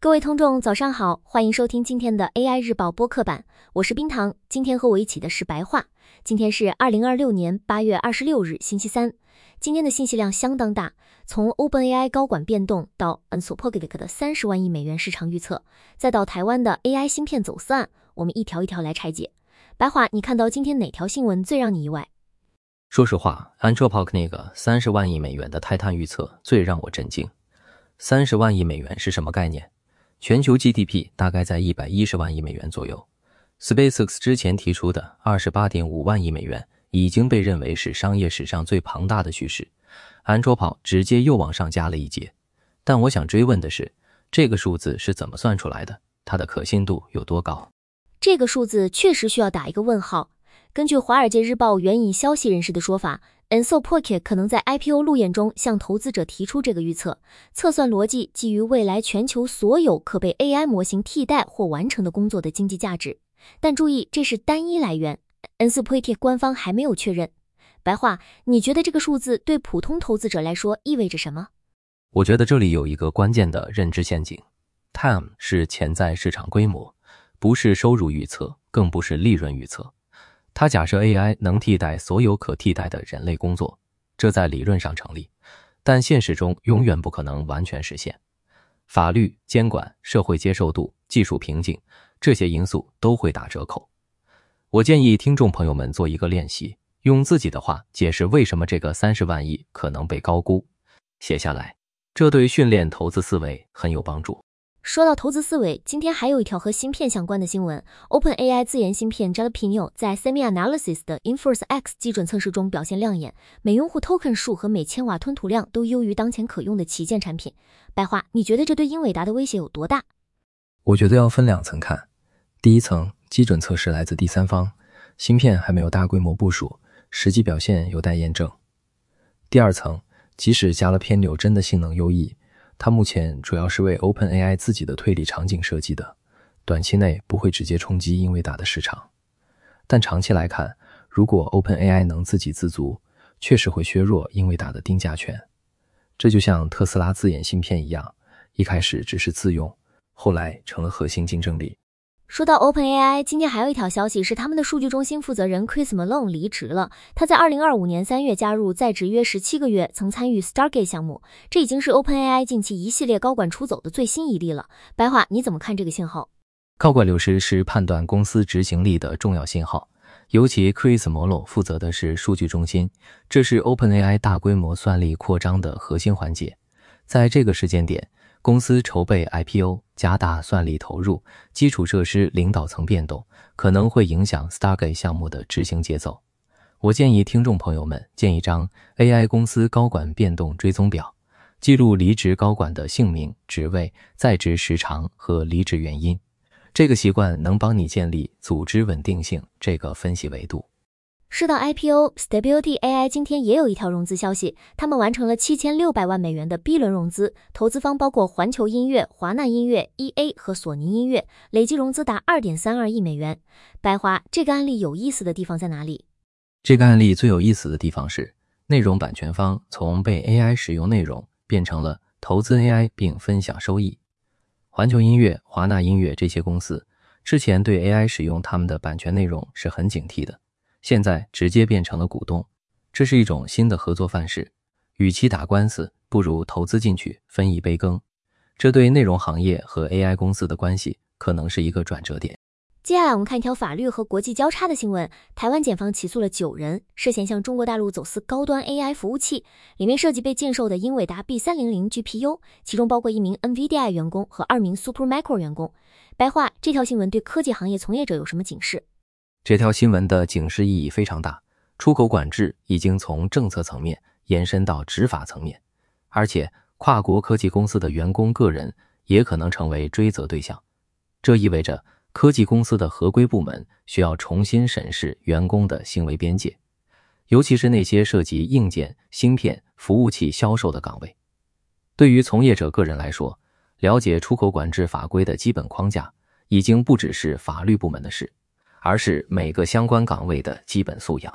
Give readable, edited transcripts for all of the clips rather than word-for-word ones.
各位听众早上好，欢迎收听今天的 AI 日报播客版，我是冰糖。今天和我一起的是白话。今天是2026年8月26日星期三。今天的信息量相当大，从 OpenAI 高管变动到 Anthropic 的30万亿美元市场预测，再到台湾的 AI 芯片走私案，我们一条一条来拆解。白话，你看到今天哪条新闻最让你意外？ 说实话， Anthropic 那个30万亿美元的泰坦预测最让我震惊。30万亿美元是什么概念？全球 GDP 大概在110万亿美元左右。SpaceX 之前提出的 28.5 万亿美元已经被认为是商业史上最庞大的叙事， Anthropic 直接又往上加了一截。但我想追问的是，这个数字是怎么算出来的？它的可信度有多高？ 这个数字确实需要打一个问号。根据《华尔街日报》援引消息人士的说法， Anthropic 可能在 IPO 路演中向投资者提出这个预测，测算逻辑基于未来全球所有可被 AI 模型替代或完成的工作的经济价值。但注意，这是单一来源， Anthropic 官方还没有确认。白话，你觉得这个数字对普通投资者来说意味着什么？ 我觉得这里有一个关键的认知陷阱。 TAM 是潜在市场规模，不是收入预测，更不是利润预测。它假设 AI 能替代所有可替代的人类工作，这在理论上成立，但现实中永远不可能完全实现。法律、监管、社会接受度、技术瓶颈，这些因素都会打折扣。我建议听众朋友们做一个练习，用自己的话解释为什么这个30万亿可能被高估，写下来，这对训练投资思维很有帮助。 说到投资思维，今天还有一条和芯片相关的新闻。 OpenAI 自研芯片 Jalapeno 在 SemiAnalysis 的 Inference X 基准测试中表现亮眼，每用户 token 数和每千瓦吞吐量都优于当前可用的旗舰产品。白话，你觉得这对英伟达的威胁有多大？ 我觉得要分两层看。第一层，基准测试来自第三方，芯片还没有大规模部署，实际表现有待验证。第二层，即使Jalapeno真的性能优异，它目前主要是为 OpenAI 自己的推理场景设计的，短期内不会直接冲击英伟达的市场。但长期来看，如果 OpenAI 能自给自足，确实会削弱英伟达的定价权。这就像特斯拉自研芯片一样，一开始只是自用，后来成了核心竞争力。 说到 OpenAI， 今天还有一条消息是他们的数据中心负责人 Chris Malone 离职了。他在2025年3月加入，在职约17个月，曾参与 Stargate 项目。这已经是 OpenAI 近期一系列高管出走的最新一例了。白话，你怎么看这个信号？ 高管流失是判断公司执行力的重要信号，尤其 Chris Malone 负责的是数据中心，这是 OpenAI 大规模算力扩张的核心环节。在这个时间点，公司筹备 IPO， 加大算力投入，基础设施领导层变动，可能会影响 Stargate 项目的执行节奏。我建议听众朋友们建一张 AI 公司高管变动追踪表，记录离职高管的姓名、职位、在职时长和离职原因。这个习惯能帮你建立组织稳定性这个分析维度。 说到 IPO， Stability AI 今天也有一条融资消息，他们完成了7600万美元的 B 轮融资，投资方包括环球音乐、华纳音乐、EA 和索尼音乐，累计融资达 2.32 亿美元。白华，这个案例有意思的地方在哪里？ 这个案例最有意思的地方是，内容版权方从被 AI 使用内容变成了投资 AI 并分享收益。环球音乐、华纳音乐这些公司之前对 AI 使用他们的版权内容是很警惕的，现在直接变成了股东，这是一种新的合作范式。与其打官司，不如投资进去分一杯羹。这对内容行业和 AI 公司的关系可能是一个转折点。 接下来我们看一条法律和国际交叉的新闻。台湾检方起诉了9人，涉嫌向中国大陆走私高端 AI 服务器，里面涉及被禁售的英伟达 B300 GPU， 其中包括1名 NVIDIA 员工和2名 Supermicro 员工。白话，这条新闻对科技行业从业者有什么警示？ 这条新闻的警示意义非常大，出口管制已经从政策层面延伸到执法层面，而且跨国科技公司的员工个人也可能成为追责对象。这意味着科技公司的合规部门需要重新审视员工的行为边界，尤其是那些涉及硬件、芯片、服务器销售的岗位。对于从业者个人来说，了解出口管制法规的基本框架已经不只是法律部门的事，而是每个相关岗位的基本素养。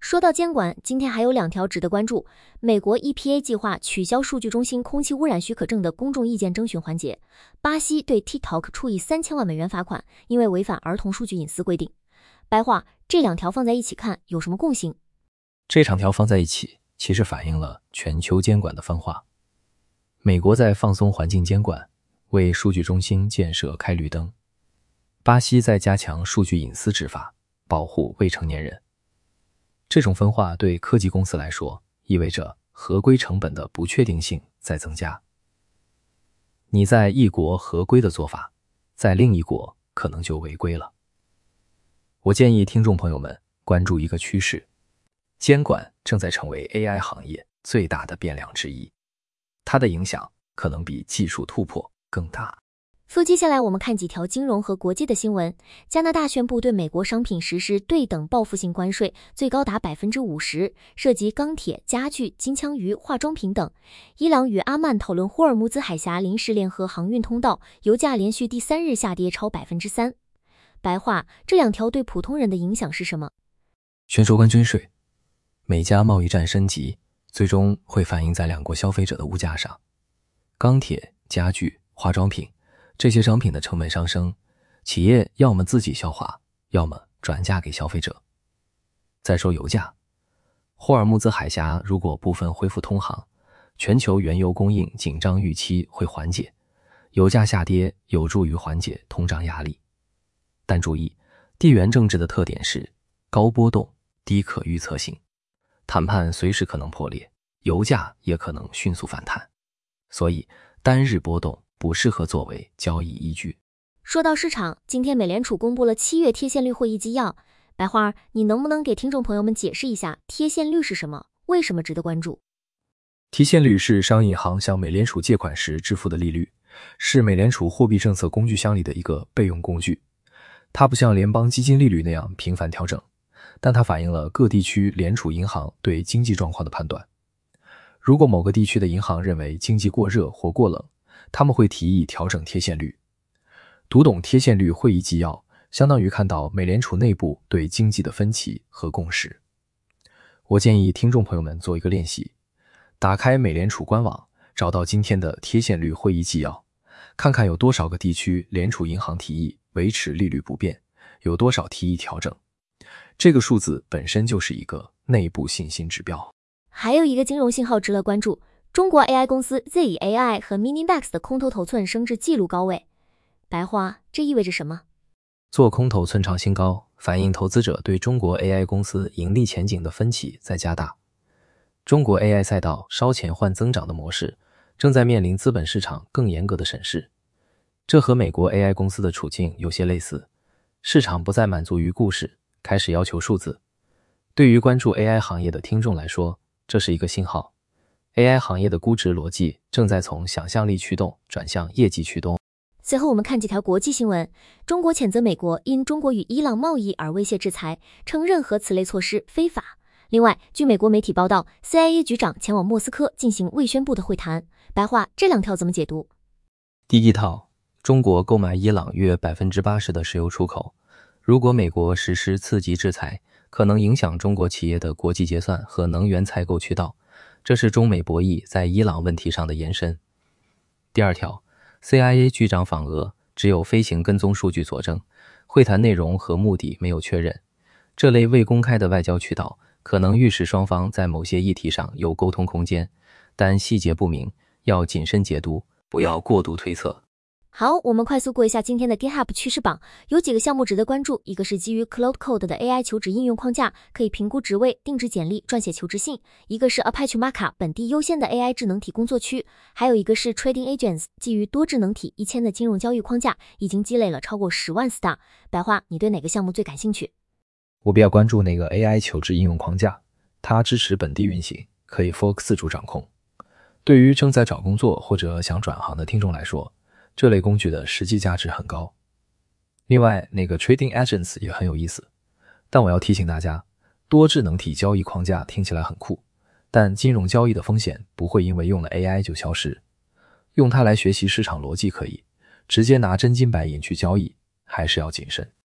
说到监管，今天还有2条值得关注。美国 EPA 计划取消数据中心空气污染许可证的公众意见征询环节。巴西对 TikTok 处以3000万美元罚款，因为违反儿童数据隐私规定。白话，这2条放在一起看有什么共性？ 这2条放在一起，其实反映了全球监管的分化。美国在放松环境监管，为数据中心建设开绿灯；巴西在加强数据隐私执法，保护未成年人。这种分化对科技公司来说，意味着合规成本的不确定性在增加。你在一国合规的做法，在另一国可能就违规了。我建议听众朋友们关注一个趋势，监管正在成为 AI 行业最大的变量之一，它的影响可能比技术突破更大。 接下来我们看几条金融和国际的新闻。加拿大宣布对美国商品实施对等报复性关税，最高达 50%， 涉及钢铁、家具、金枪鱼、化妆品等。伊朗与阿曼讨论霍尔木兹海峡临时联合航运通道，油价连续第3日下跌超 3%。白话，这2条对普通人的影响是什么？ 全球关税税，美加贸易战升级，最终会反映在2国消费者的物价上。钢铁、家具、化妆品这些商品的成本上升，企业要么自己消化，要么转嫁给消费者。再说油价，霍尔木兹海峡如果部分恢复通航，全球原油供应紧张预期会缓解，油价下跌有助于缓解通胀压力。但注意，地缘政治的特点是高波动、低可预测性，谈判随时可能破裂，油价也可能迅速反弹，所以单日波动不适合作为交易依据。 说到市场，今天美联储公布了7月贴现率会议纪要。白花，你能不能给听众朋友们解释一下贴现率是什么？为什么值得关注？ 贴现率是商业银行向美联储借款时支付的利率，是美联储货币政策工具箱里的一个备用工具。它不像联邦基金利率那样频繁调整，但它反映了各地区联储银行对经济状况的判断。如果某个地区的银行认为经济过热或过冷，他们会提议调整贴现率。读懂贴现率会议纪要，相当于看到美联储内部对经济的分歧和共识。我建议听众朋友们做一个练习，打开美联储官网，找到今天的贴现率会议纪要，看看有多少个地区联储银行提议维持利率不变，有多少提议调整。这个数字本身就是一个内部信心指标。 还有一个金融信号值得关注，中国 AI 公司 ZAI 和 MiniMax 的空头头寸升至纪录高位。白话，这意味着什么？ 做空头寸创新高，反映投资者对中国 AI 公司盈利前景的分歧在加大。中国 AI 赛道烧钱换增长的模式正在面临资本市场更严格的审视，这和美国 AI 公司的处境有些类似，市场不再满足于故事，开始要求数字。对于关注 AI 行业的听众来说，这是一个信号。AI 行业的估值逻辑正在从想象力驱动转向业绩驱动。 随后我们看几条国际新闻。中国谴责美国因中国与伊朗贸易而威胁制裁，称任何此类措施非法。另外，据美国媒体报道， CIA 局长前往莫斯科进行未宣布的会谈。白话，这2条怎么解读？ 第一套，中国购买伊朗约 80% 的石油出口，如果美国实施次级制裁，可能影响中国企业的国际结算和能源采购渠道，这是中美博弈在伊朗问题上的延伸。第二条， CIA 局长访俄，只有飞行跟踪数据佐证，会谈内容和目的没有确认。这类未公开的外交渠道可能预示双方在某些议题上有沟通空间，但细节不明，要谨慎解读，不要过度推测。 好，我们快速过一下今天的 GitHub 趋势榜，有几个项目值得关注。一个是基于 Cloud Code 的 AI 求职应用框架，可以评估职位、定制简历、撰写求职信；一个是 Apache Maca 本地优先的 AI 智能体工作区；还有一个是 Trading Agents 基于多智能体1000的金融交易框架，已经积累了超过10万 star。白话，你对哪个项目最感兴趣？ 我比较关注那个 AI 求职应用框架，它支持本地运行，可以 Fork 自主掌控。对于正在找工作或者想转行的听众来说，这类工具的实际价值很高。另外，那个 Trading Agents 也很有意思，但我要提醒大家，多智能体交易框架听起来很酷，但金融交易的风险不会因为用了 AI 就消失。用它来学习市场逻辑可以，直接拿真金白银去交易，还是要谨慎。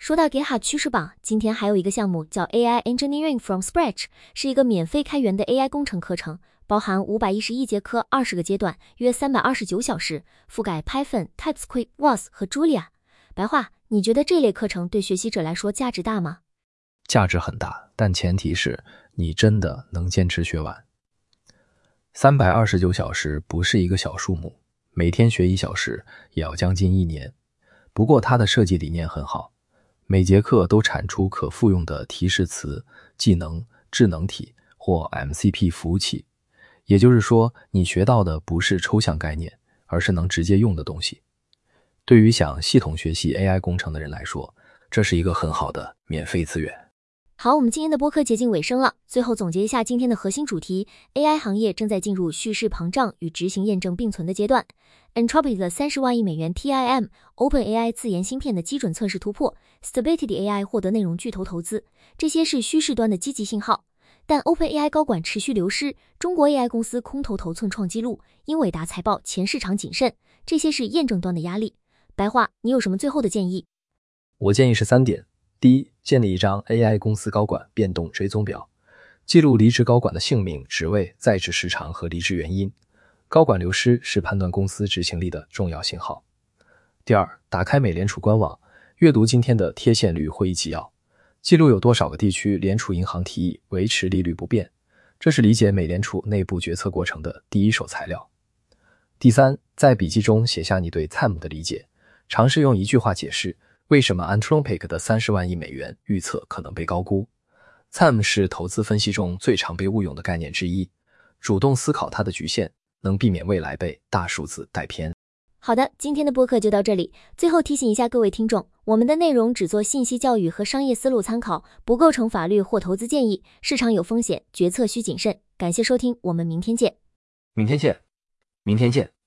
说到 GitHub 趋势榜，今天还有一个项目叫 AI Engineering from Scratch， 是一个免费开源的 AI 工程课程，包含511节课，20个阶段，约329小时，覆盖 Python、TypeScript、Was 和 Julia。白话，你觉得这类课程对学习者来说价值大吗？ 价值很大，但前提是你真的能坚持学完。329小时不是一个小数目，每天学1小时也要将近1年。不过它的设计理念很好，每节课都产出可复用的提示词、技能、智能体或 MCP 服务器。也就是说，你学到的不是抽象概念，而是能直接用的东西。对于想系统学习 AI 工程的人来说，这是一个很好的免费资源。 好，我们今天的播客接近尾声了。最后总结一下今天的核心主题 ：AI 行业正在进入蓄势膨胀与执行验证并存的阶段。Anthropic 的30万亿美元 TIM、OpenAI 自研芯片的基准测试突破、Stability AI 获得内容巨头投资，这些是趋势端的积极信号。但 OpenAI 高管持续流失，中国 AI 公司空头头寸创纪录，英伟达财报前市场谨慎，这些是验证端的压力。白话，你有什么最后的建议？ 我建议是3点。第一，建立一张 AI 公司高管变动追踪表，记录离职高管的姓名、职位、在职时长和离职原因。高管流失是判断公司执行力的重要信号。第二，打开美联储官网，阅读今天的贴现率会议纪要，记录有多少个地区联储银行提议维持利率不变，这是理解美联储内部决策过程的第一手材料。第三，在笔记中写下你对 TIM 的理解，尝试用1句话解释为什么 Anthropic 的30万亿美元预测可能被高估。TIM 是投资分析中最常被误用的概念之一，主动思考它的局限，能避免未来被大数字带偏。 好的，今天的播客就到这里。最后提醒一下各位听众，我们的内容只做信息教育和商业思路参考，不构成法律或投资建议，市场有风险，决策需谨慎。感谢收听，我们明天见。 明天见。